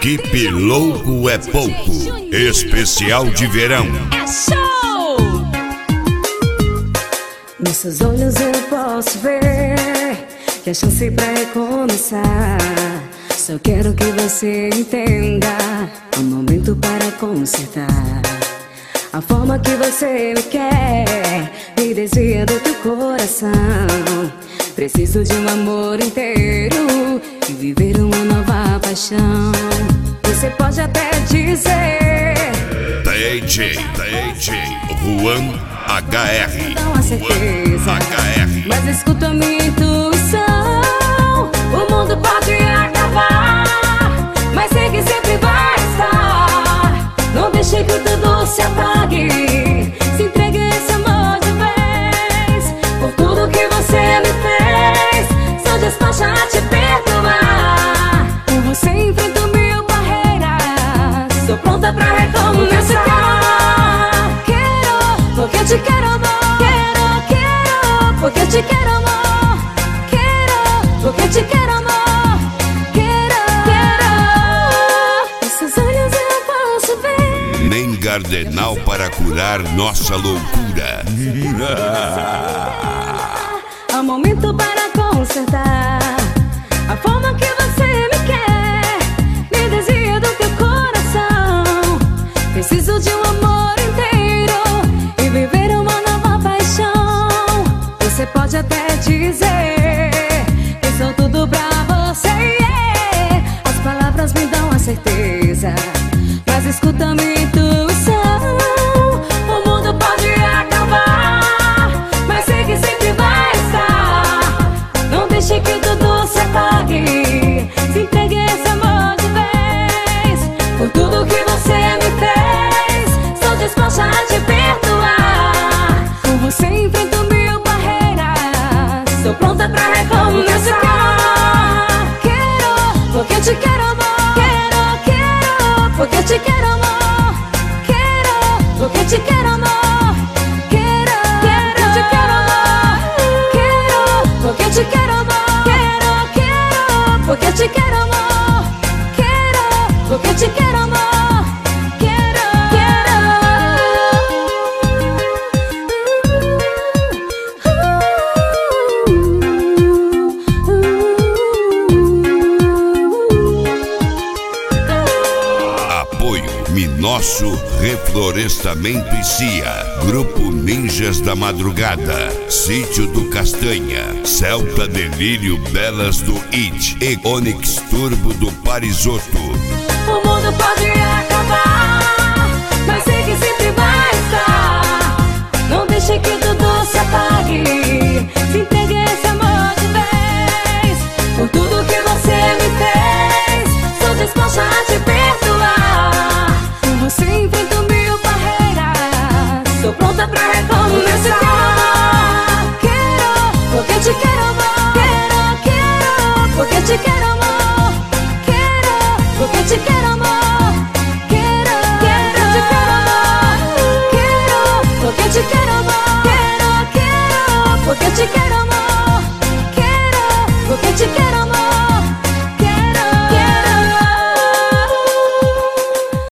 Equipe Louco é Pouco, especial de verão. É show! Nos seus olhos eu posso ver que a chance pra recomeçar. Só quero que você entenda, é um momento para consertar. A forma que você me quer me desvia do teu coração. Preciso de um amor inteiro e viver uma nova paixão. Você pode até dizer DJ Juan HR. não há certeza, HR. mas escuta a minha intuição. O mundo pode acabar, mas sei que sempre vai estar. Não deixe que tudo se apague. Se entregue esse amor de vez. Por tudo que você me fez, sou disposta a te perdoar. Por você enfrento mil barreiras, sou pronta pra recomeçar. Porque eu te quero, amor. Quero, porque eu te quero, amor. Quero, porque eu te quero, amor. Quero. Esses olhos eu posso ver. Nem Gardenal para curar nossa loucura. Há um momento para consertar. A forma que você me quer me desvia do teu coração. Preciso de um amor inteiro e viver uma nova paixão. Você pode até dizer que sou tudo pra você, yeah. As palavras me dão a certeza, mas escuta a minha intuição. O mundo pode acabar, mas sei que sempre vai estar. Não deixe que tudo se apague. Se entregue esse amor de vez. Por tudo que você me fez, sou disposta a te perdoar. Por você enfrento mil barreiras, sou pronta pra recomeçar. Quero, porque eu te quero, amor. Quero, porque eu te quero, amor. Quero, porque eu te quero, amor. Quero, porque eu te quero, amor. Quero, porque eu te quero, amor. Quero, porque eu te quero, amor. Quero, porque eu te quero, amor. Quero. Apoio Minosso Reflorestamento e CIA. Grupo Ninjas da Madrugada. Sítio do Castanha. Celta Delírio Belas do IT. E Onix Turbo do Parisotto. O mundo pode acabar, mas sei que sempre vai estar. Não deixe que tudo se apague. Se entregue esse amor de vez. Por tudo que você me fez, sou disposta a te perdoar. Por você enfrento mil barreiras, sou pronta pra recomeçar.